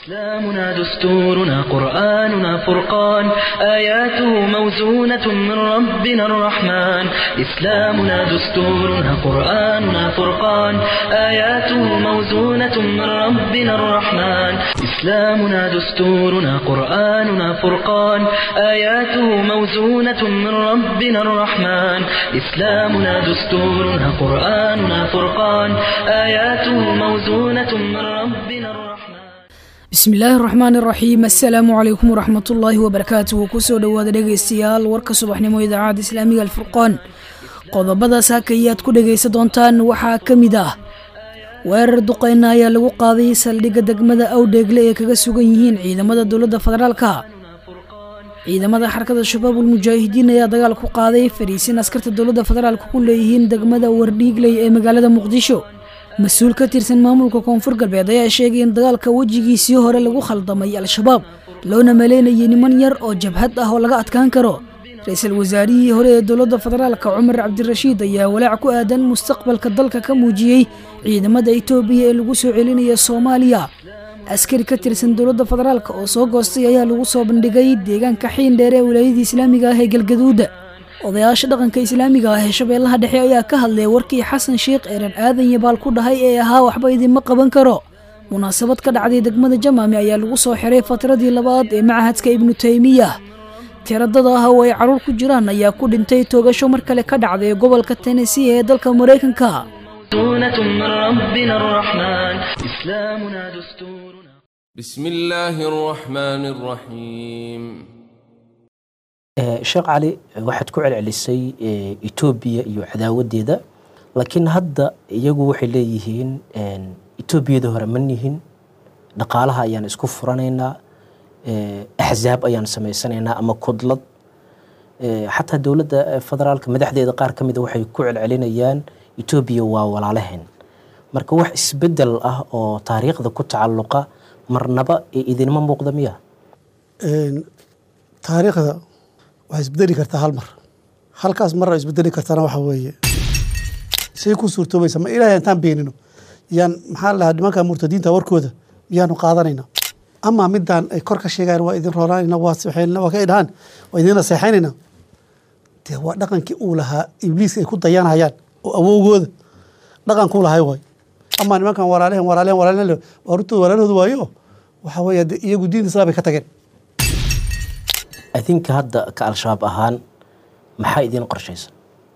إسلامنا دستورنا قرآننا فرقان آياته موزونة من ربنا الرحمن إسلامنا دستورنا قرآننا فرقان آياته موزونة من ربنا الرحمن إسلامنا دستورنا قرآننا فرقان آياته موزونة من ربنا الرحمن إسلامنا دستورنا قرآننا فرقان آياته موزونة من ربنا الرحمن بسم الله الرحمن الرحيم السلام عليكم ورحمة الله وبركاته كسو دواada dhegeystayaal warka subaxnimo idaacada islaamiga alfurqaan qodobada saakayaad ku dhageysan doontaan waxaa kamid ah weerar duqeyna ayaa lagu qaaday saldhigga degmada Awdheegle ee kaga sugan yihiin ciidamada dawladda federaalka ciidamada xarakada shabaabul mujaahidiin ayaa dagaal ku qaaday fariisin askarta dawladda federaalka ku leeyihiin degmada Wardhiigley ee magaalada Muqdisho مسؤول كتيرسن مامولka koonfur galbeed ayaa sheegay in dagaalka wajigiisii hore lagu khaldamay al-shabaab loona maleynayay niman yar oo jabhad ah oo laga adkaan karo ra'iisul wasaarihii hore ee dawladda federaalka Umar Cabdirashiid ayaa walaac ku aadan mustaqbalka dalka ka muujiyay ciidamada Itoobiya ee lagu soo celinayo Soomaaliya askari ka tirsan dawladda federaalka oo soo goostay ayaa lagu soo bandhigay deegaanka Xiindheer ee wilaayada Islaamiga ah ee Galgaduud odayaasha dhaqanka islaamiga ah ee shabeellaha dhexe ayaa ka hadlay warkii Xasan Sheekh Eran aadan yabaal ku dhahay ee ahaa waxba idin ma qaban karo munaasabad ka dhacday degmada Jamaami ayaa lagu soo xiray fatradii labaad ee macahadka Ibn Taymiyah tiradada ah oo ay caruur ku jiraan ayaa ku dhintay toogasho mar kale ka dhacday gobolka Tennessee ee dalka Mareykanka سنة من ربنا الرحمن إسلامنا دستورنا بسم الله الرحمن الرحيم sheekh cali waxaad ku celcelisay Itoobiya iyo cadaawadeeda laakiin hadda iyagu waxay leeyihiin Itoobiyada hore ma nihin dhaqaalaha ayaan isku furanaynaa ahzaab ayaan sameysanaynaa ama kudlad xataa dawladda federaalka madaxdeeda qaar kamid waxay ku celcelinayaan Itoobiya waa walaalaheen marka wax isbedel ah oo taariikhda ku tacalluqa marnaba idinma muuqda miya taariikhda waxay isbedeli kartaa hal mar halkaas mar ay isbedeli kartana waxa weeye say ku suurtoobaysa ma ilaahay intaan beenino yaan maxaa la nimanka murtadiinta warkooda miyaanu qaadanayna ama midaan ay kor ka sheegaan waa idin roolaanayna waa saxeynna waa ka idhaan waa idin saxeynayna dee waa dhaqankii uu lahaa ibliis ay ku dayanayaan oo awowgooda dhaqanku lahay way ama nimankan walaalehen waa runtu walaalahoodu waayo waxa weeye iyagu diinta islaamka ka tageen adinka hadda ka al-shabaab ahaan maxaa idin qorshaysan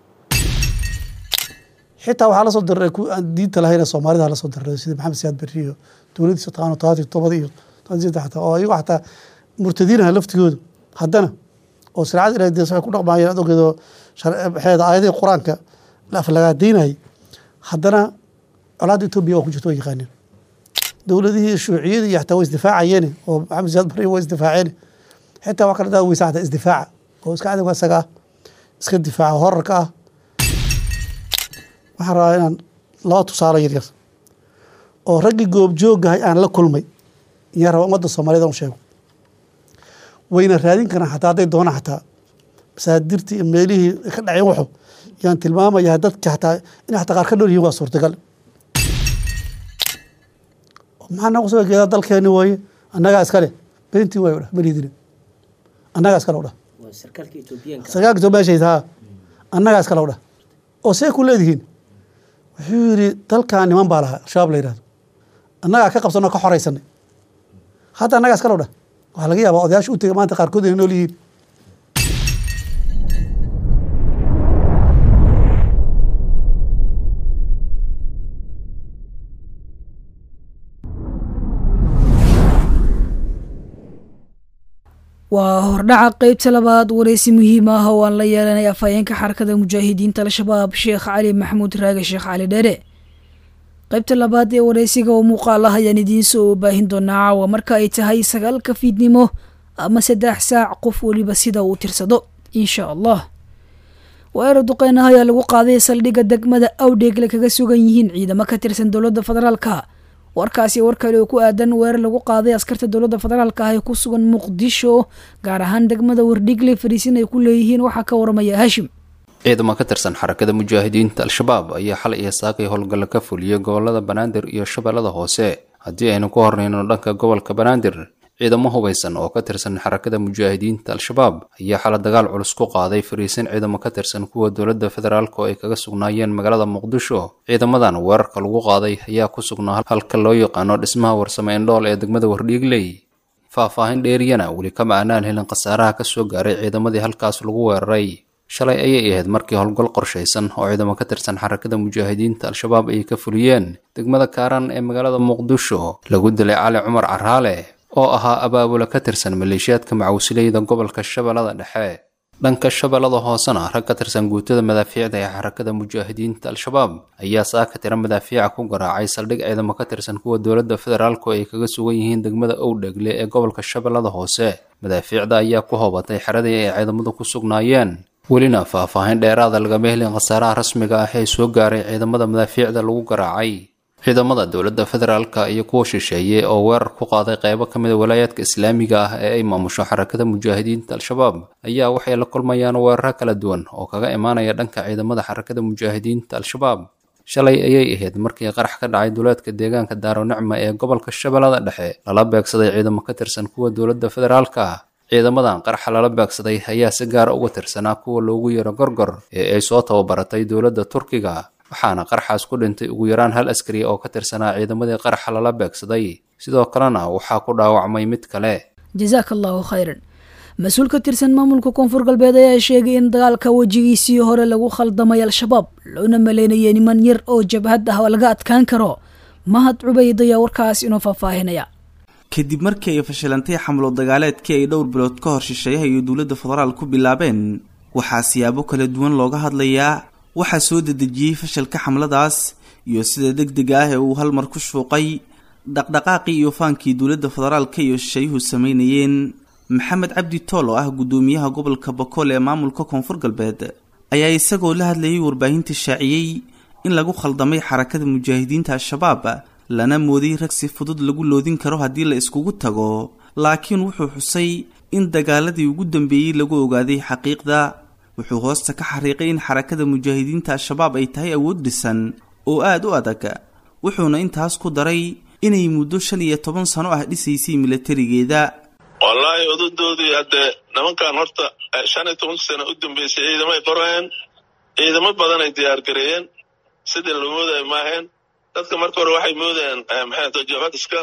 xitaa waxaa la soo diray diinta lahayna Soomaalida la soo diray sida Maxamed Siyaad Barri iyo dawladda taqaano toobada iyo tansiida xataa oo ayagu xataa murtadiinaha laftigooda haddana oo sharciyada ilaahay deeso ku dhaqmaayeen ogeedo sharciyada aayadaha quraanka la aflagaadinay haddana colaadda Itoobiya oo ku jirto yaqaaneen dawladihii shuuciyada iyo xataa way isdifaacayeen oo Maxamed Siyaad Barri way isdifaaceen حتى وكان ده ويساعد إزدفاع هو إسكاعد واسقة إسكاعد دفاع هركة وحرائنا لا تصار يريس ورجع جوب جوج هاي أنا لكل مي يرى ومد الصومالي ده مشاو وين الرادين كان حتى هذا دونا حتى بس هدرتي ميليه خد عيوحه يعني تلمامة يهدت حتى إن حتى قار كله هو صورة قال معنا وصل كذا ضل كاني ويا أنا قاعد أسكاله بنتي ويا مريدين anagaas kala wada sarkaalka Itoobiyaanka sheeyay anagaas kala wada oo say ku leedihiin wuxuu yiri dalka niman baa laha shabaab la yiraahdo anaga ka qabsano ka xoreysanay hadda anagaas kala wada waxa laga yaabaa odayaasha u tagay maanta qaar kood inay nool yihiin waa hordhaca qaybta labaad wareysi muhiim ah oo aan la yeelanay afhayeenka xarakada mujaahidiinta al-shabaab Sheekh Cali Maxamuud Raage Sheekh Cali Dheere qaybta labaad ee wareysiga oo muuqaal ah ayaan idiin soo baahin doonaa caawa marka ay tahay 9 fiidnimo ama 3 saac qof waliba sida uu tirsado insha Allah weerar duqeyna ayaa lagu qaaday saldhigga degmada Awdheegle kaga sugan yihiin ciidamo ka tirsan dawladda federaalka warkaasi war kale oo ku aadan weerar lagu qaaday askarta dawladda federaalka ah ee ku sugan Muqdisho gaar ahaan degmada Wardhiigley fariisin ay ku leeyihiin waxa ka waramaya Hashim ciidamo ka tirsan xarakada mujaahidiinta al-shabaab ayaa xalay iyo saakay howlgal ka fuliyay gobolada Banaadir iyo Shabeellada Hoose haddii aynu ku hornayno dhanka gobolka banaadir ciidamo hubaysan oo ka tirsan xarakada mujaahidiinta al-shabaab ayaa xala dagaal culus ku qaaday fariisin ciidamo ka tirsan kuwa dowladda federaalk oo ay kaga sugnaayeen magaalada muqdisho. ciidamadan weerarka lagu qaaday ayaa ku sugnaa halka loo yaqaano dhismaha warsame indhool ee degmada Wardhiigley. faahfaahin dheeriyana weli kama aanaan helin khasaaraha ka soo gaaray ciidamadii halkaas lagu weeraray. shalay ayay ahayd markii howlgal qorshaysan oo ciidamo ka tirsan xarakada mujaahidiinta al-shabaab ay ka fuliyeen degmada Kaaran ee magaalada muqdisho lagu dilay Cali Cumar Caraale oo ahaa abaabula ka tirsan maleeshiyaadka macawsileyda gobolka Shabeellada Dhexe. dhanka Shabeellada Hoosena rag ka tirsan guutada madaafiicda ee xarakada mujaahidiinta al-shabaab ayaa saaka tira madaafiica ku garaacay saldhig ciidamo ka tirsan kuwa dowladda federaalk oo ay kaga sugan yihiin degmada Owdhegle ee gobolka Shabeellada Hoose. madaafiicda ayaa ku hoobatay xeradii ay ciidamadu ku sugnaayeen. welina faahfaahin dheeraada lagama helin khasaaraha rasmiga ah ee soo gaaray ciidamada madaafiicda lagu garaacay. ciidamada dowladda federaalka iyo kuwa shisheeye oo weerar ku qaaday qaybo ka mid ah walaayaadka islaamiga ah ee ay maamusho xarakada mujaahidiinta al-shabaab ayaa waxay la kulmayaan weeraro kala duwan oo kaga imaanaya dhanka ciidamada xarakada mujaahidiinta al-shabaab. shalay ayay ahayd markii qarax ka dhacay duleedka deegaanka Daaronicma ee gobolka Shabeellada Dhexe lala beegsaday ciidamo ka tirsan kuwa dowladda federaalka. ciidamadan qaraxa lala beegsaday ayaa si gaar uga tirsanaa kuwa loogu yeero Gorgor ee ay soo tababaratay dowladda Turkiga, waxaana qaraxaas ku dhintay ugu yaraan hal askari oo ka tirsanaa ciidamadii qaraxa lala beegsaday. sidoo kalena waxaa ku dhaawacmay mid kale. jazakallahu khayran. mas-uul ka tirsan maamulka koonfur galbeed ayaa sheegay in dagaalka wejigiisii hore lagu khaldamay al-shabaab loona maleynayay niman yar oo jabhad ah oo laga adkaan karo. mahad cubayd ayaa warkaas inoo faahfaahinaya. kadib markii ay fashilantay xamlo dagaaleedkii ay dhowr bilood ka hor shisheeyaha iyo dowladda federaal ku bilaabeen, waxaa siyaabo kala duwan looga hadlayaa waxaa soo dedejiyey fashalka xamladaas iyo sida degdega ah ee uu hal mar ku shuuqay dhaqdhaqaaqii iyo faankii dowladda federaalka iyo shisheeyuhu samaynayeen. maxamed cabdi tool oo ah guddoomiyaha gobolka Bokool ee maamulka koonfur galbeed ayaa isagoo la hadlayay warbaahinta shaaciyey in lagu khaldamay xarakada mujaahidiinta al-shabaab lana mooday rag si fudud lagu loodin karo haddii la iskugu tago, laakiin wuxuu xusay in dagaaladii ugu dambeeyey lagu ogaaday xaqiiqda. wuxuu hoosta ka xariiqay in xarakada mujaahidiinta al-shabaab ay tahay awood dhisan oo aad u adag, wuxuuna intaas ku daray inay muddo 15 sano ah dhisaysay milatarigeeda. wallaahi odadoodii haddee nimankan horta 15 sano u dambeysay ciidamay qorayeen, ciidamo badan ay diyaargareeyeen, sidii la moodaya maaheen. dadka marka hore waxay moodayeen jabhad iska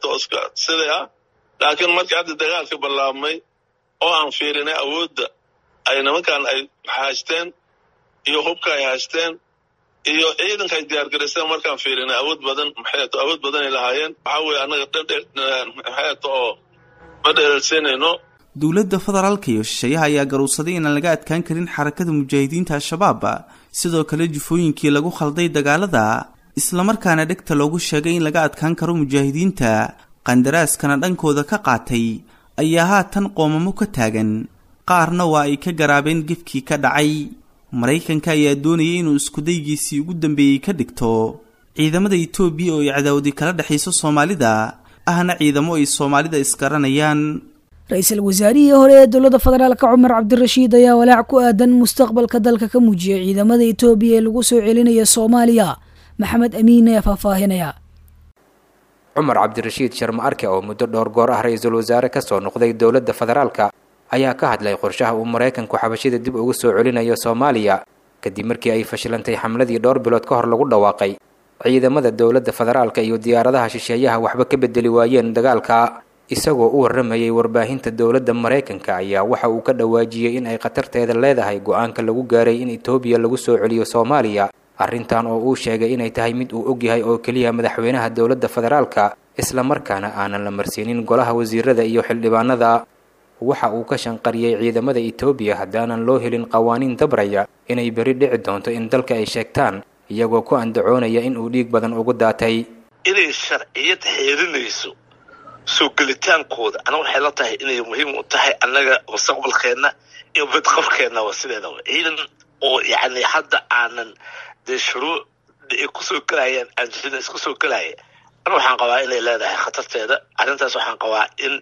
sidii ah, laakiin markii hadda dagaalka bilaabmay oo aan fiirinay awoodda ay nimankan ay haysteen iyo hubka ay haysteen iyo ciidanka ay diyaargareysteen, markaan fiirinay awood badan ay lahaayeen. waxaa weeye annaga oo ma dheelsanayno. dowladda federaalka iyo shisheeyaha ayaa garowsaday inaan laga adkaan karin xarakada mujaahidiinta al-shabaab, sidoo kale jufooyinkii lagu khalday dagaalada islamarkaana dhegta loogu sheegay in laga adkaan karo mujaahidiinta qandaraaskana dhankooda ka qaatay ayaa haatan qoomamo ka taagan, qaarna waa ay ka garaabeen gefkii ka dhacay. maraykanka ayaa doonayay inuu iskudaygiisii ugu dambeeyey ka dhigto ciidamada Itoobiya oo ay cadaawadi kala dhexayso Soomaalida ahna ciidamo ay Soomaalida iskaranayaan. ra-iisul wasaarihii hore ee dowladda federaalka Cumar Cabdirashiid ayaa walaac ku aadan mustaqbalka dalka ka muujiyay ciidamada Itoobiya ee lagu soo celinaya Soomaaliya. maxamed amiin ayaa faahfaahinaya. Cumar Cabdirashiid Sharma Arke oo muddo dhowr goor ah ra-iisul wasaare ka soo noqday dowladda federaalka ayaa ka hadlay qorshaha uu Mareykanku xabashida dib ugu soo celinayo Soomaaliya kadib markii ay fashilantay xamladii dhowr bilood ka hor lagu dhawaaqay. ciidamada dowladda federaalka iyo diyaaradaha shisheeyaha waxba ka bedeli waayeen dagaalka. isagoo u waramayay warbaahinta dowladda Mareykanka ayaa waxa uu ka dhawaajiyay in ay khatarteeda leedahay go'aanka lagu gaaray in Itoobiya lagu soo celiyo Soomaaliya, arrintan oo uu sheegay inay tahay mid uu ogyahay oo kaliya madaxweynaha dowladda federaalka isla markaana aanan la marsiinin golaha wasiirada iyo xildhibaanada. waxa uu ka shanqariyay ciidamada Itoobiya haddaanan loo helin qawaaniin dabraya inay bari dhici doonto in dalka ay sheegtaan, iyagoo ku andacoonaya in uu dhiig badan ugu daatay. inay sharciyad xeerinayso soo gelitaankooda anaga waxay la tahay inay muhiim u tahay annaga mustaqbalkeena iyo badqabkeena wasideeda ciidan oo yacni hadda aanan shuruuc ay ku soo galayaan aan isku soo galaya. waxaan qabaa inay leedahay khatarteeda. arrintaas waxaan qabaa in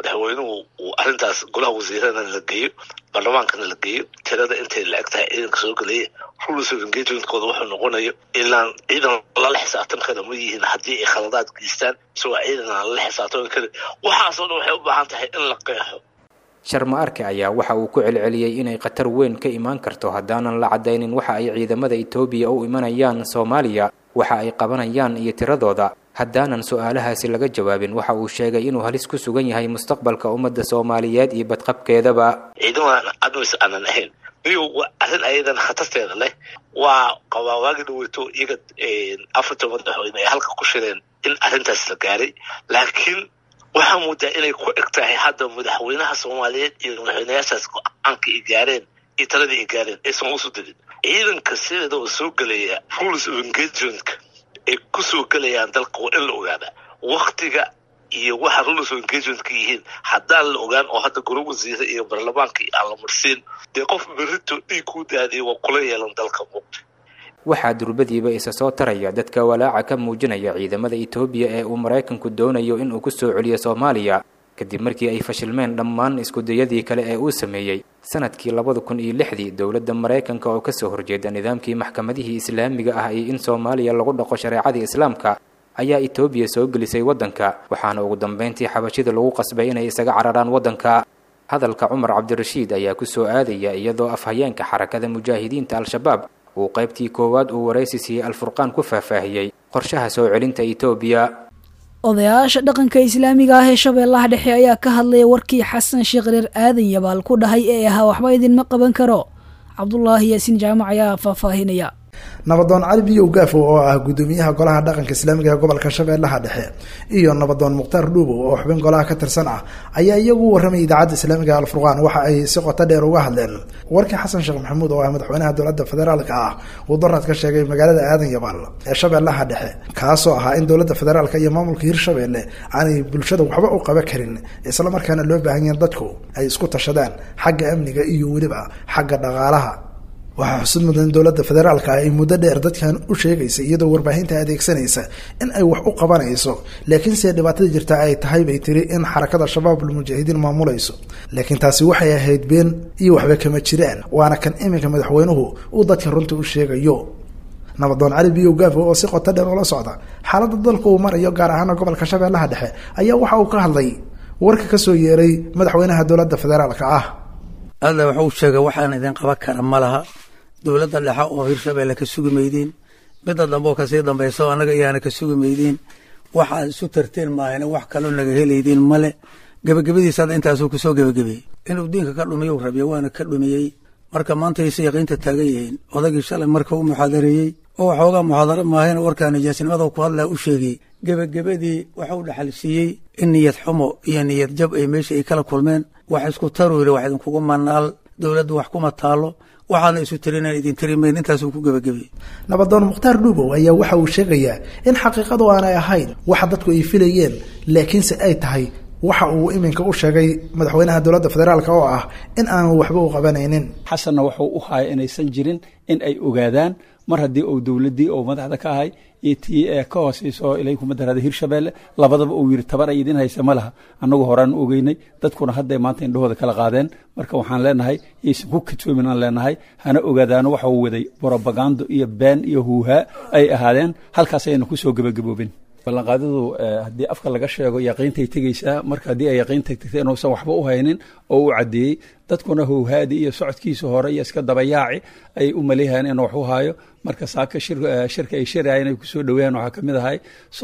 madaxweynuhu uu arrintaas golaha wasiirada la geeyo baarlamaankana la geeyo tirada intay la eg tahay ciidanka soo gelaya rules of engagementkooda wuxuu noqonayo ilaan ciidan lala xisaabtan kara ma yihiin haddii ay khaladaad geystaan isagoo ciidan aan lala xisaabtan karin waxaasoo dhan waxay u baahan tahay in la qeexo Sharma Arke ayaa waxa uu ku celceliyay inay qatar weyn ka imaan karto haddaanan la cadaynin waxa ay ciidamada Itoobiya u imanayaan Soomaaliya waxa ay qabanayaan iyo tiradooda haddaanan su'aalahaasi laga jawaabin waxa uu sheegay inuu halis ku sugan yahay mustaqbalka ummadda Soomaaliyeed iyo badqabkeedaba ciidamada admis aanan ahayn iyo arrin ayadan khatarteeda leh waa qawawaagi dhaweyto iyaga Afrika madaxweyne ay halka ku shireen in arrintaas la gaaray laakiin waxaa moodaa inay ku eg tahay hadda madaxweynaha Soomaaliyeed iyo madaxweynayaashaas go'aanka ay gaareen iyo taladii ay gaareen aysan usu dirin ciidanka sideeda oo soo gelaya rules of engagementka ay ku soo gelayaan dalka waa in la ogaadaa waqtiga iyo waxa rules of engagementka yihiin haddaan la ogaan oo hadda golaha wasiirada iyo baarlamaanka aan la marsiin dee qof berrito dhiig ku daadiyo waa kula yeelan dalka muuqda waxaa durbadiiba isa soo taraya dadka walaaca ka muujinaya ciidamada Itoobiya ee uu Mareykanku doonayo in uu ku soo celiyo Soomaaliya kadib markii ay fashilmeen dhammaan isku dayadii kale ee uu sameeyay sanadkii 2006 dawladda Mareykanka oo ka soo horjeeda nidaamkii maxkamadihii islaamiga ah in Soomaaliya lagu dhaqo shariicada islaamka ayaa Itoobiya soo gelisay wadanka waxaana ugu dambeyntii xabashida lagu qasbay inay isaga cararaan wadanka hadalka Umar Cabdirashiid ayaa ku soo aadaya iyadoo afhayeenka xarakada mujaahidiinta al-shabaab uu qaybtii koowaad uu wareysiisay al-Furqaan ku faahfaahiyay qorshaha soo celinta Itoobiya odayaasha dhaqanka islaamiga ah ee Shabeellaha Dhexe ayaa ka hadlay warkii Xasan Sheekh Reer Aadan Yabaal ku dhahay ee ahaa waxba idin ma qaban karo Cabdullaahi Yaasiin Jaamac ayaa faahfaahinaya nabadoon cali biyow gaafo oo ah gudoomiyaha golaha dhaqanka islaamiga ee gobolka Shabeellaha Dhexe iyo nabadoon Muqtaar Dhuubo oo xubin golaha ka tirsan ah ayaa iyagu waramay idaacadda islaamiga al-Furqaan waxa ay si qoto dheer uga hadleen warkii Xasan Sheekh Maxamuud oo ah madaxweynaha dowladda federaalka ah uu dooraad ka sheegay magaalada Aadan Yabaal ee Shabeellaha Dhexe kaasoo ahaa in dowladda federaalka iyo maamulka Hirshabeelle aanay bulshada waxba u qaban karin isla markaana loo baahan yahay dadku ay isku tashadaan xagga amniga iyo weliba xagga dhaqaalaha waxaa xusid mudan dowladda federaalka ay muddo dheer dadkan u sheegaysa iyadoo warbaahinta adeegsanaysa in ay wax u qabanayso laakiin se dhibaatada jirta ay tahay bay tiri in xarakada shabaabul mujaahidiin maamulayso laakiin taasi waxay ahayd been iyo waxba kama jiraan waana kan iminka madaxweynuhu uu dadka runta u sheegayo nabadoon cali biyow gaafo oo si qoto dheer ula socda xaaladda dalka uu marayo gaar ahaan gobolka Shabeellaha Dhexe ayaa waxa uu ka hadlay warka ka soo yeeray madaxweynaha dowladda federaalka ah alla wuxuu sheegay waxaan idin qaban kara malaha dowladda dhexe oo Hirshabeelle ka sugi meydin midda dambe oo ka sii dambayso anaga iyana ka sugi meydin waxa isu tarteen maayna wax kale oo naga heleydin male gabagabadiisa intaas uu ku soo gabagabay inuu diinka ka dhumiyo rabiyo waana ka dhumiyay marka maanta ay yaqiinta taagan yihiin odagii shalay marka uu muxaadareeyay oo waxoogaa muxaadaro maahayna warkaan najaasinimada ku hadlaa u sheegay gabagabadii waxa uu dhaxalsiiyey in niyad xumo iyo niyad jab ay meesha ay kala kulmeen wax isku taruuri wax idinkugu manaal dowladdu wax kuma taalo waxaana isu tirinaan idin tirimayn intaas uu ku gabagabay nabadoon Muqtaar Dhuubo ayaa waxa uu sheegayaa in xaqiiqadu aanay ahayn waxa dadku ay filayeen laakiinse ay tahay waxa uu iminka u sheegay madaxweynaha dowladda federaalka oo ah in aanu waxba u qabanaynin xasanna wuxuu u haay inaysan jirin in ay ogaadaan mar haddii uu dowladdii oo madaxda ka ahay iyo tii ee ka hooseyso ilay kuma daraaday Hirshabeelle labadaba uu yiri tabar ay idin haysa malaha annagu horaan ogeynay dadkuna hadda maanta indhahooda kala qaadeen marka waxaan leenahay isu ku katoomin aan leenahay hana ogaadaan waxa uu waday propaganda iyo been iyo huuha ay ahaadeen halkaas ayna ku soo gabagaboobin ballanqaadadu haddii afka laga sheego yaqiintay tegaysaa marka haddii ay yaqiintay tagtay inuusan waxba u haynin oo u cadeeyey dadkuna howhaadi iyo socodkiisa hore iyo iska dabayaaci ay u maleeyaan inuu wax u haayo marka saaka shirka ay shirayaan inay kusoo dhaweeyaan waxaa kamid ahay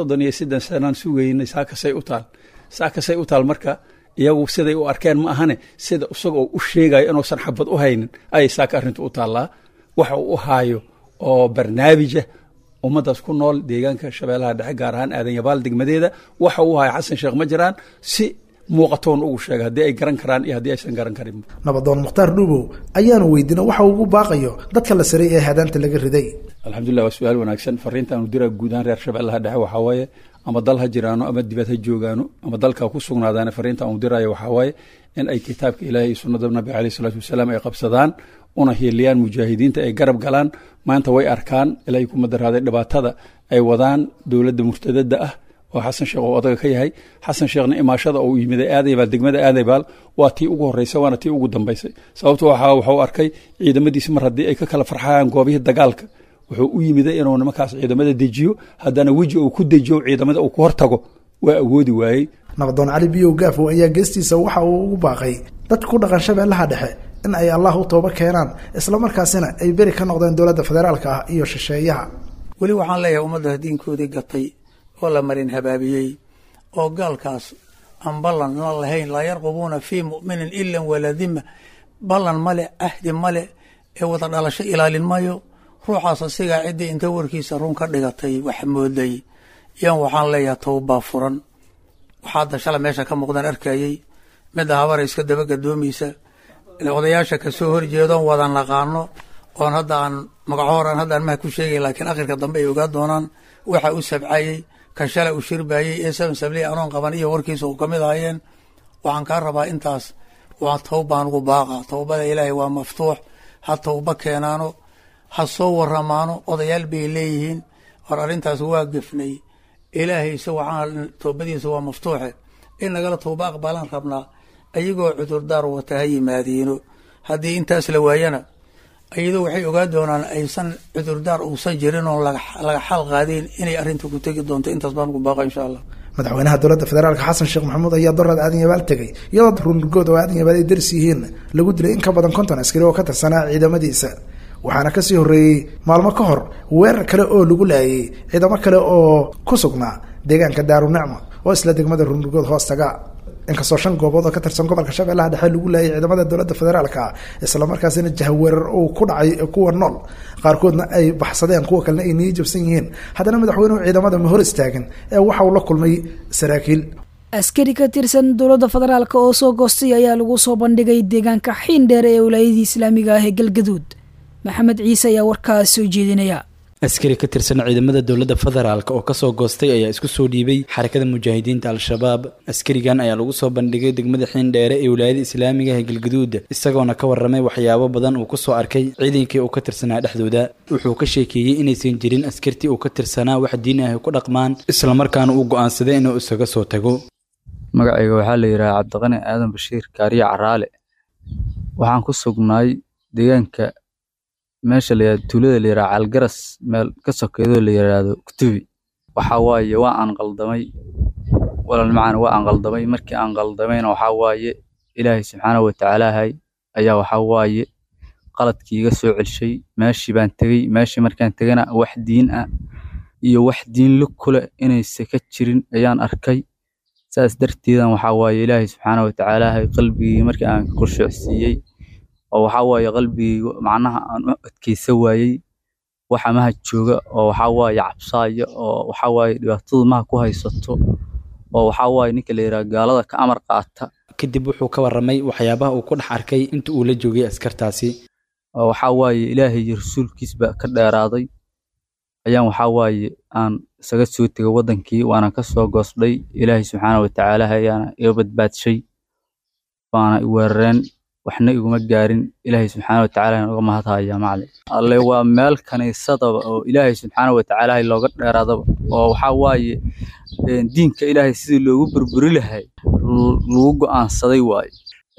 38 sanaan sugaynay saakasay u taal marka iyagu siday u arkeen ma ahane sida isagoo u sheegayo inuusan xabad u haynin ay saaka arrintu u taallaa waxa uu u haayo oo barnaamija ummadaas ku nool deegaanka Shabeellaha Dhexe gaar ahaan Aadan Yabaal degmadeeda waxa uu haay Xasan Sheekh ma jiraan si muuqatoon ugu sheegay haddii ay garan karaan iyo haddii aysan garan karin nabadoon Muqtaar Dhuubo ayaanu weydiinay waxa uu ugu baaqayo dadka la saray ee hadaanta laga riday alxamdulillah waa su'aal wanaagsan fariintan u diraa guud ahaan reer Shabeellaha Dhexe waxa waaye ama dal ha jiraano ama dibad ha joogaano ama dalka ku sugnaadaan fariintan u diraayo waxa waaye in ay kitaabka Ilaahay iyo sunnada Nabi Kaleey salaatu wasalaam ay qabsadaan una heeliyaan mujaahidiinta ay garab galaan maanta way arkaan Ilaahay kuma daraaday dhibaatada ay wadaan dowladda murtadada ah oo xasan sheekh oo odaga ka yahay xasan sheekhna imaashada uu yimiday aadaybaal degmada aadaybaal waa tii ugu horreysay waana tii ugu dambaysay sababto wuxuu arkay ciidamadiisi mar haddii ay ka kala farxayaan goobihii dagaalka wuxuu u yimiday inuu nimankaas ciidamada dejiyo haddana weji uu ku dejiyo ciidamada uu ku hortago waa awoodi waayey nabadoon cali biyow gaafow ayaa geestiisa waxa uu ugu baaqay dadka ku dhaqan shabeellaha dhexe in ay allah u tooba keenaan islamarkaasina ay beri ka noqdeen dowladda federaalka ah iyo shisheeyaha weli waxaan leeyahay ummadda diinkoodii gatay oo la marin habaabiyey oo gaalkaas aan ballan la lahayn laa yarqubuuna fii mu'minin ilan walaa dima ballan male ahdi male ee wada dhalasho ilaalin mayo ruuxaas asigaa ciddii inta warkiisa run ka dhigatay wax mooday yaan waxaan leeyahay towbaa furan waxaa hadda shala meesha ka muuqdaan arkayey midda habara iska daba gadoomaysa odayaasha kasoo horjeedoon wada naqaano oon hadda aan magaco horaan hadda aan maha ku sheegay laakiin akhirka dambe ay ogaa doonaan waxa u sabcayey kan shala u shirbayey ee sabansabley anoon qaban iyo warkiisa u kamid ahayeen waxaan kaa rabaa intaas waa towbaan ugu baaqa towbada ilaahay waa maftuux ha towba keenaano ha soo waramaano odayaal bay leeyihiin hor arrintaas waa gefnay ilaahayse waxaan towbadiisa waa maftuuxe in nagala towba aqbalaan rabnaa ayagoo cudurdaar wata ha yimaadiino haddii intaas la waayana iyadoo waxay ogaa doonaan aysan cudurdaar uusan jirin oon laga xal qaadeen inay arrinta ku tegi doonto intaas baan ugu baaqa insha allah madaxweynaha dowladda federaalka xasan sheekh maxamuud ayaa doraad aadan yabaal tegay iyadoo runurgood oo aadan yabaal ay daris yihiin lagu dilay in ka badan 50 askari oo ka tirsanaa ciidamadiisa waxaana kasii horreeyey maalmo ka hor weerar kale oo lagu laayay ciidamo kale oo ku sugnaa deegaanka daarunicma oo isla degmada runurgood hoostaga inkastoo 5 goobood oo ka tirsan gobolka shabeellaha dhexe lagu laayay ciidamada dowladda federaalka isla markaasina jahwareer uu ku dhacay kuwa nool qaarkoodna ay baxsadeen kuwa kalena ay niyo jabsan yihiin haddana madaxweynuhu ciidamada ma hor istaagin ee waxa uu la kulmay saraakiil askari ka tirsan dowladda federaalka oo soo goostay ayaa lagu soo bandhigay deegaanka xiindheer ee wilaayadii islaamiga ah ee galgaduud maxamed ciise ayaa warkaas soo jeedinaya askari ka tirsan ciidamada dowladda federaalk oo kasoo goostay ayaa isku soo dhiibay xarakada mujaahidiinta al-shabaab askarigan ayaa lagu soo bandhigay degmada xiindheere ee wilaayada islaamiga ah ee galgaduud isagoona ka waramay waxyaabo badan uu kusoo arkay ciidankii uu ka tirsanaa dhexdooda wuxuu ka sheekeeyey inaysan jirin askartii uu ka tirsanaa wax diin ah ku dhaqmaan islamarkaana uu go-aansaday inuu isaga soo tago magacayga waxaa la yidhaha cabdiqani aadan bashiir kaariye caraale waxaan ku sugnaay deegaanka meesha la yiraahdo tuulada la yiraahdo Calgaras meel ka sokeedo la yiraahdo Kutubi waxa waaye waa aan qaldamay walal macaan waa aan qaldamay markii aan qaldamayna waxa waaye Ilaahay subxaanahu wa ta'aala ayaa waxa waaye qaladkii iga soo celshay meeshii baan tagay meeshii markaan tagana wax diin ah iyo wax diin lu kule inaysan ka jirin ayaan arkay saas darteedan waxa waaye Ilaahay subxaanahu wa ta'aala qalbigii markii aan ku shucsiiyay oo waxa waaye qalbiga macnaha aan adkeysa waayay waxa ma jooga oo waxa waaye cabsaayo oo waxa waaye dhibaatada ma ku haysato oo waxa waaye ninka la yiraahdo gaalada ka amar qaata kadib wuxuu ka waramay waxyaabaha uu ku dhex arkay inta uu la joogay askartaasi oo waxa waaye Ilaahay iyo rasuulkiisba ka dheeraaday ayaan waxa waaye aan isaga soo tagay wadankii waana ka soo goosday Ilaahay subxaanahu wa ta'aala ayaana iga badbaadshay waana weerareen waxna iguma gaarin Ilaahay subxaanahu wa ta'aala uga mahadaya macallin alle waa meel kaniisada oo Ilaahay subxaanahu wa ta'aala looga dheeraado oo waxa waaye diinka Ilaahay sidii loogu burburi lahay lagu go'aansaday waaye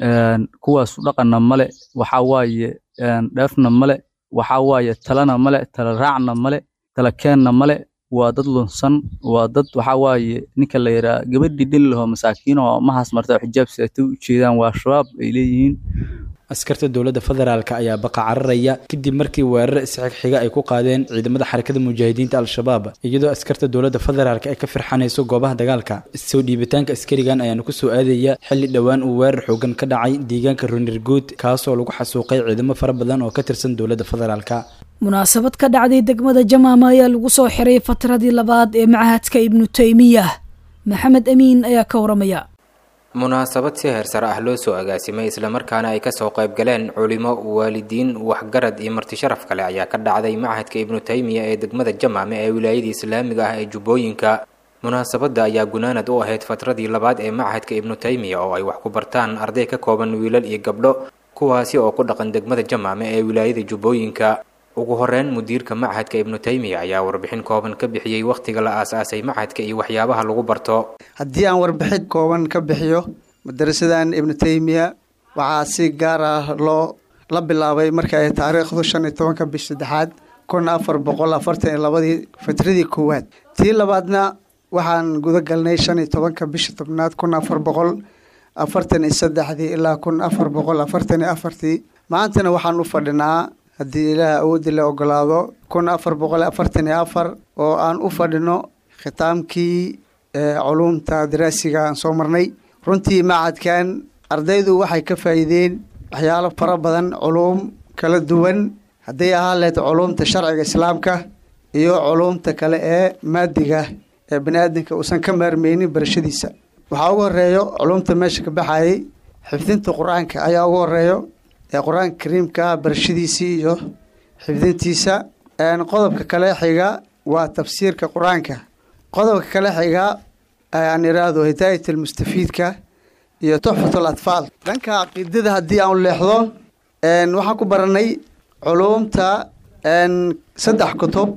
kuwaas dhaqanna male waxa waaye dheefna male waxa waaye talana male tala raacna male tala keenna male waa dad lunsan waa dad waxa waaye ninka la yiraahdo gabadhii dhin laho masaakiin oo mahaas marta xijaab sidato u jeedaan waa shabaab ay leeyihiin askarta dowladda federaalka ayaa baqa cararaya kadib markii weerar isxigxiga ay ku qaadeen ciidamada xarakada mujaahidiinta al-shabaab iyadoo askarta dowladda federaalka ay ka firxanayso goobaha dagaalka soo dhiibitaanka askarigan ayaana ku soo aadaya xilli dhawaan uu weerar xoogan ka dhacay deegaanka Runirgood kaasoo lagu xasuuqay ciidamo fara badan oo ka tirsan dowladda federaalka munaasabad ka dhacday degmada Jamaama ayaa lagu soo xiray fatradii labaad ee macahadka Ibn Taymiyah maxamed amiin ayaa ka waramaya munaasabad si heersar ah loo soo agaasimay isla markaana ay ka soo qayb galeen culimo waalidiin waxgarad iyo marti sharaf kale ayaa ka dhacday macahadka Ibn Taymiyah ee degmada Jamaama ee wilaayada islaamiga ah ee Jubbooyinka munaasabada ayaa gunaanad u ahayd fatradii labaad ee macahadka Ibn Taymiyah oo ay wax ku bartaan arday ka kooban wiilal iyo gabdho kuwaasi oo ku dhaqan degmada Jamaama ee wilaayada Jubbooyinka ugu horeyn mudiirka machadka ibnu taymiya ayaa warbixin kooban ka bixiyey wakhtiga la aasaasay machadka iyo waxyaabaha lagu barto. haddii aan warbixin kooban ka bixiyo madarasadan ibnu taymiya waxaa si gaar ah la bilaabay markii ay taariikhdu 15 bisha 3 1442 fatradii koowaad. tii labaadna waxaan guda galnay 15 bisha 7 1443 ilaa 1444. maantana waxaan u fadhinaa haddii ilaah awoodii la ogolaado 1444 oo aan u fadhino khitaamkii culuumta daraasiga aan soo marnay. runtii machadkan ardaydu waxay ka faa'iideen waxyaalo fara badan, culuum kala duwan, hadday ahaan lahayd culuumta sharciga islaamka iyo culuumta kale ee maadiga ee baniaadanka uusan ka maarmeynin barashadiisa. waxaa ugu horeeyo culuumta meesha ka baxayay xifdinta qur-aanka ayaa ugu horeeyo, ee qur-aanka kariimka barashadiisii iyo xifdintiisa. qodobka kale xiga waa tafsiirka qur-aanka. qodobka kale xiga aan iraahdo hidaayat almustafiidka iyo tuxfatul atfaal. dhanka caqiidada haddii aan leexdo waxaan ku baranay culuumta 3 kutub.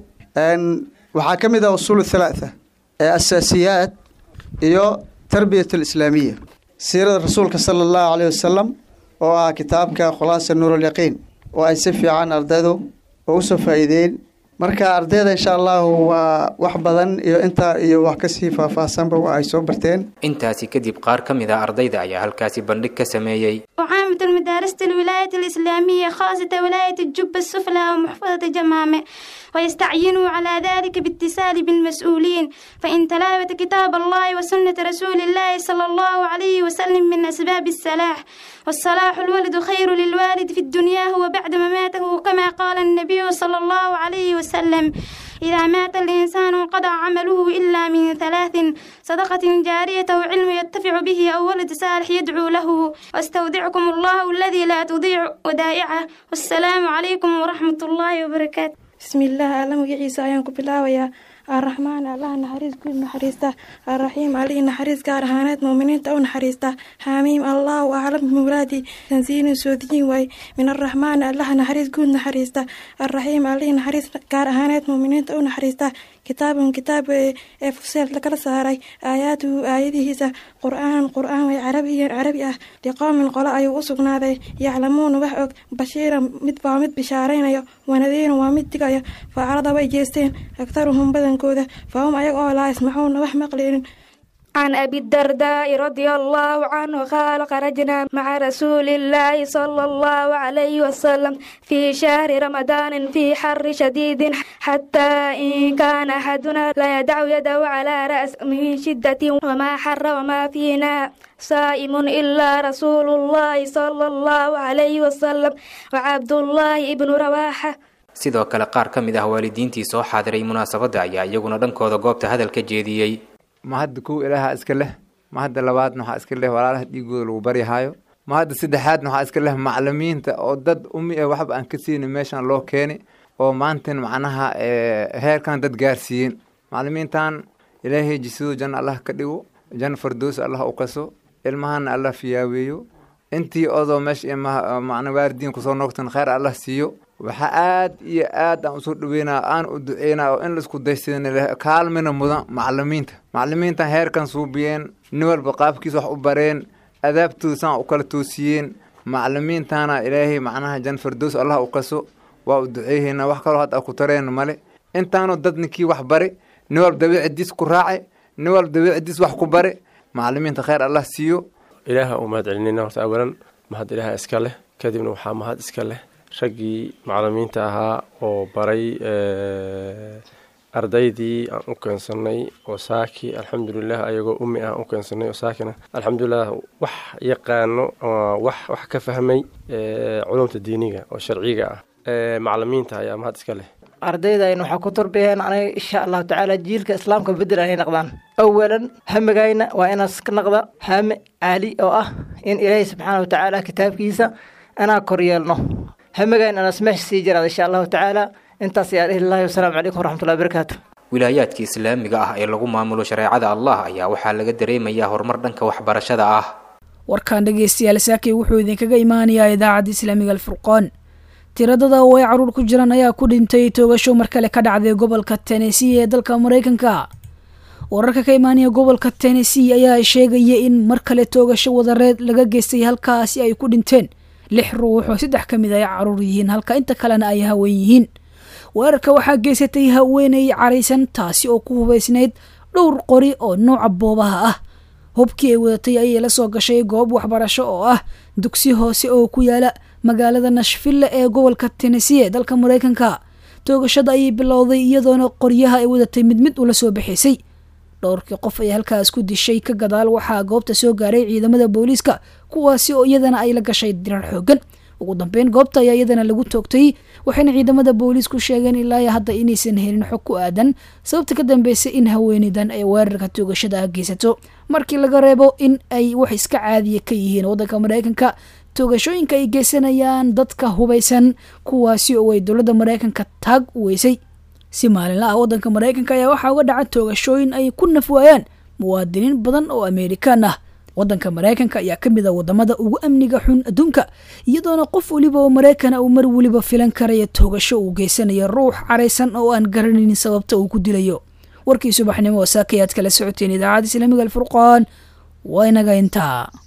waxaa ka mid ah usul 3 asaasiyaat iyo tarbiyat alislaamiya, siirada rasuulka sala allahu alayhi wasalam oo ah kitaabka khulaasa nuurul yaqiin oo ay si fiican ardaydu ugu soo faa'iideen. marka ardayda insha allahu waa wax badan iyo intaa iyo wax kasii faahfaahsanba waa ay soo barteen. intaasi kadib qaar ka mid ah ardayda ayaa halkaasi bandhig ka sameeyey. وعامة المدارس الولاية الإسلامية خاصة ولاية الجبة السفلى ومحافظة جمامة، ويستعينوا على ذلك باتصال بالمسؤولين، فإن تلاوة كتاب الله وسنة رسول الله صلى الله عليه وسلم من أسباب الصلاح، والصلاح الولد خير للوالد في الدنيا وبعد مماته، كما قال النبي صلى الله عليه وسلم: إذا مات الإنسان انقطع عمله إلا من 3: صدقة جارية أو علم ينتفع به أو ولد صالح يدعو له. واستودعكم الله الذي لا تضيع ودائعه، والسلام عليكم ورحمة الله وبركاته. بسم الله أعلم عيسى أيانكم بالله الرحمن الله نحريس كل نحريسته، الرحيم علي نحريس كار هانات مؤمنين أو نحريسته، حميم الله أعلم بمرادي تنزيل سودين واي من الرحمن الله نحريس كل نحريسته، الرحيم علي نحريس كار هانات مؤمنين أو نحريسته، كتاب فصل لك السهري آياته آياته قرآن عربي لقوم قلاء يوسقنا ذي يعلمون وحق بشيرا متبع بشارين ونذير ومتقايا فعرض ويجيستين أكثرهم بدن كوده فهم أيقوا لا يسمعون وحمق لين. عن أبي الدرداء رضي الله عنه قال: خرجنا مع رسول الله صلى الله عليه وسلم في شهر رمضان في حر شديد، حتى إن كان أحدنا لا يدع يده على رأس من شدة، وما حر وما فينا صائم إلا رسول الله صلى الله عليه وسلم وعبد الله بن رواحة. sidoo kale qaar ka mid ah waalidiintii soo xaadiray munaasabadda ayaa iyaguna dhankooda goobta hadal ka jeediyey. mahadda kow ilaaha iska leh, mahadda labaadna waxaa iska leh walaalaha dhiigooda lagu baryahaayo, mahadda saddexaadna waxaa iska leh macalimiinta oo dad umi waxba aan ka siinin meeshan loo keeni oo maantan macnaha heerkan dad gaarsiiyeen. macalimiintan ilaahay jisiduu janna allah ka dhigo, janna fardoos allah u kaso, ilmahana allah fiyaaweeyo, intii odoo meesha macna waalidiin kusoo noqtan khayr allah siiyo. waxaa aad iyo aad aan usoo dhaweynaa aan u duceynaa oo in laisku daysadana kaalmina mudan macalimiintan heerkan suubiyeen, nin walba qaabkiisa wax u bareen, adaabtooda saan u kala toosiyeen. macalimiintana ilaahay macnaha jan fardoos allah u kaso, waa u duceehaynaa. wax kaloo hadda ku tareen male. intaanoo dad ninkii wax bare, nin walba dabiicidiis ku raace, nin walba dabiicidiis wax ku bare. macalimiinta khayr allah siiyo. ilaaha u mahad celinayna horta awalan mahad ilaaha iska leh, kadibna waxaa mahad iska leh raggii macalimiinta ahaa oo baray ardaydii aan u keensanay oo saaki alxamdulilah ayagoo umi ah u keensanay oo saakina alxamdulilah wax yaqaano wax ka fahmay culumta diiniga oo sharciga ah. macalimiinta ayaa mahad iska leh. ardaydayn waxaa ku tarbiyeen aniga insha allahu tacaala jiilka islaamka bedel inay noqdaan. awalan hamigayna waa inaas ka noqda hame caali oo ah in ilaahay subxaana watacaala kitaabkiisa anaa koryeelno. همجين أنا سمعت سيجرا إن شاء الله تعالى. أنت سياره الله والسلام عليكم ورحمة الله وبركاته. wilaayaadka islaamiga ah ee lagu maamulo shareecada Allah ayaa waxaa laga dareemayaa horumar dhanka waxbarashada ah. warkaan dhageystayaal saakay wuxuu idinkaga imaanayaa idaacadda islaamiga alfurqaan. tiradada oo ay caruur ku jiraan ayaa ku dhintay toogasho mar kale ka dhacday gobolka Tennessee ee dalka Mareykanka. wararka ka imaanaya gobolka Tennessee ayaa sheegaya in mar kale toogasho wadareed laga geystay halkaasi ay ku dhinteen 6 ruux oo 3 kamid ah caruur yihiin halka inta kalena ay haween yihiin. weerarka waxaa geysatay haweeney caraysan taasi oo ku hubaysnayd dhowr qori oo nooca boobaha ah. hubkii ay wadatay ayay la soo gashay goob waxbarasho oo ah dugsi hoose oo ku yaala magaalada Nashville ee gobolka Tennessee ee dalka Mareykanka. toogashada ayay bilowday iyadoona qoryaha ay wadatay mid ula soo bixisay. dhowrkii qof ay halkaas ku dishay ka gadaal waxaa goobta soo gaaray ciidamada booliiska kuwaasi oo iyadana ay la gashay dirar xoogan. ugu dambeyn goobta ayaa iyadana lagu toogtay waxayna ciidamada booliisku sheegeen ilaa hadda inaysan helin xog ku aadan sababta ka dambeysay in haweeneydan ay weerarka toogashada geysato. markii laga reebo in ay wax iska caadiya ka yihiin waddanka Mareykanka, toogashooyinka ay geysanayaan dadka hubaysan kuwaasi oo ay dowladda Mareykanka taag u weysay. si maalinla ah waddanka Mareykanka ayaa waxaa uga dhaca toogashooyin ay ku nafwaayaan muwaadiniin badan oo Amerikaan ah. waddanka Mareykanka ayaa ka mid ah wadamada ugu amniga xun adduunka, iyadoona qof waliba oo Mareykan uu mar waliba filan karaya toogasho uu geysanayo ruux caraysan oo aan garanaynin sababta uu ku dilayo. warkii subaxnimo oo saakayaad kala socoteen idaacadda Islaamiga Al Furqaan waa inaga intaa.